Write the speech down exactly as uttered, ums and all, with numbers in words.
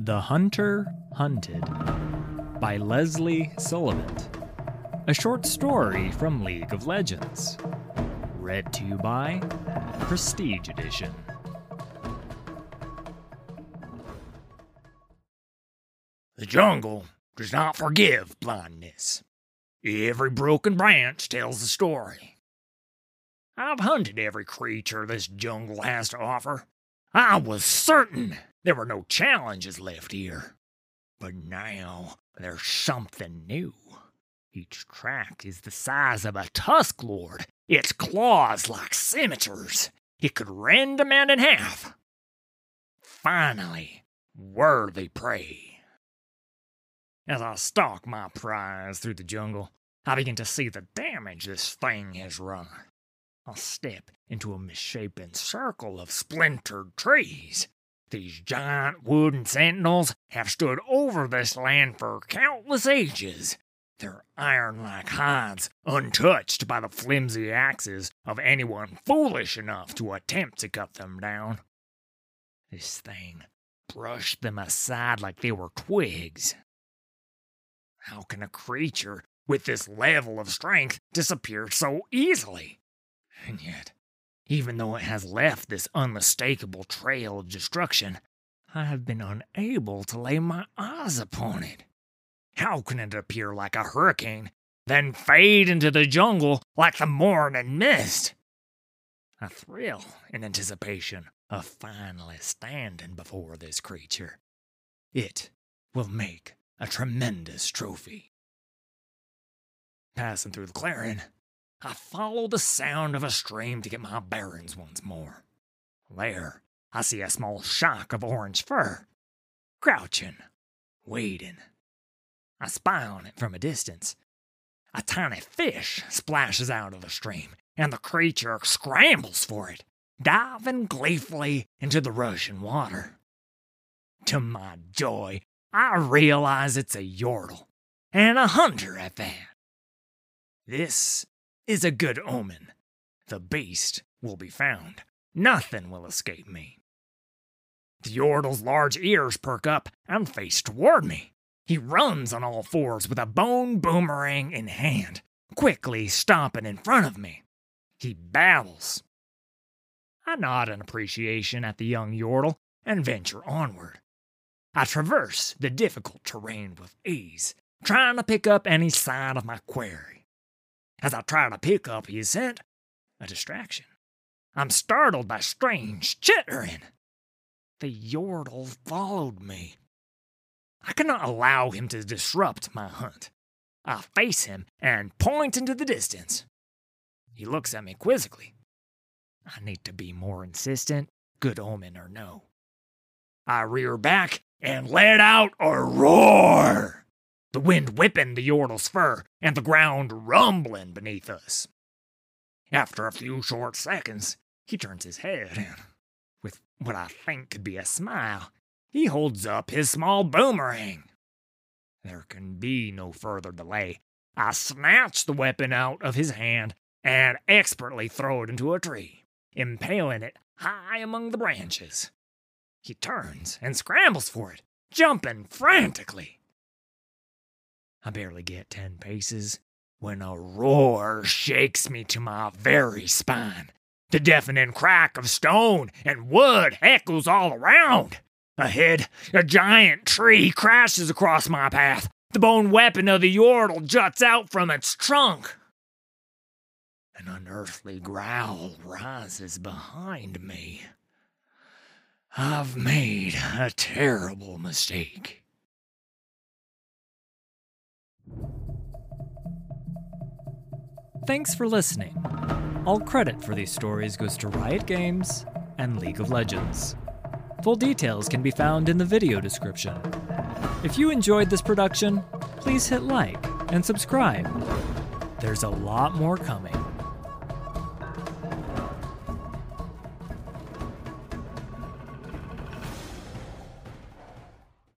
The Hunter Hunted by Leslie Sullivan. A short story from League of Legends. Read to you by Prestige Edition. The jungle does not forgive blindness. Every broken branch tells a story. I've hunted every creature this jungle has to offer. I was certain there were no challenges left here. But now there's something new. Each track is the size of a tusk lord, its claws like scimitars. It could rend a man in half. Finally, worthy prey. As I stalk my prize through the jungle, I begin to see the damage this thing has run. I'll step into a misshapen circle of splintered trees. These giant wooden sentinels have stood over this land for countless ages, their iron-like hides untouched by the flimsy axes of anyone foolish enough to attempt to cut them down. This thing brushed them aside like they were twigs. How can a creature with this level of strength disappear so easily? And yet, even though it has left this unmistakable trail of destruction, I have been unable to lay my eyes upon it. How can it appear like a hurricane, then fade into the jungle like the morning mist? I thrill in anticipation of finally standing before this creature. It will make a tremendous trophy. Passing through the clearing, I follow the sound of a stream to get my bearings once more. There, I see a small shock of orange fur, crouching, waiting. I spy on it from a distance. A tiny fish splashes out of the stream, and the creature scrambles for it, diving gleefully into the rushing water. To my joy, I realize it's a Yordle, and a hunter at that. This is a good omen. The beast will be found. Nothing will escape me. The Yordle's large ears perk up and face toward me. He runs on all fours with a bone boomerang in hand, quickly stomping in front of me. He babbles. I nod in appreciation at the young Yordle and venture onward. I traverse the difficult terrain with ease, trying to pick up any sign of my quarry. As I try to pick up his scent, a distraction. I'm startled by strange chittering. The Yordle followed me. I cannot allow him to disrupt my hunt. I face him and point into the distance. He looks at me quizzically. I need to be more insistent, good omen or no. I rear back and let out a roar. The wind whipping the Yordle's fur, and the ground rumbling beneath us. After a few short seconds, he turns his head, and with what I think could be a smile, he holds up his small boomerang. There can be no further delay. I snatch the weapon out of his hand and expertly throw it into a tree, impaling it high among the branches. He turns and scrambles for it, jumping frantically. I barely get ten paces when a roar shakes me to my very spine. The deafening crack of stone and wood echoes all around. Ahead, a giant tree crashes across my path. The bone weapon of the Yordle juts out from its trunk. An unearthly growl rises behind me. I've made a terrible mistake. Thanks for listening. All credit for these stories goes to Riot Games and League of Legends. Full details can be found in the video description. If you enjoyed this production, please hit like and subscribe. There's a lot more coming.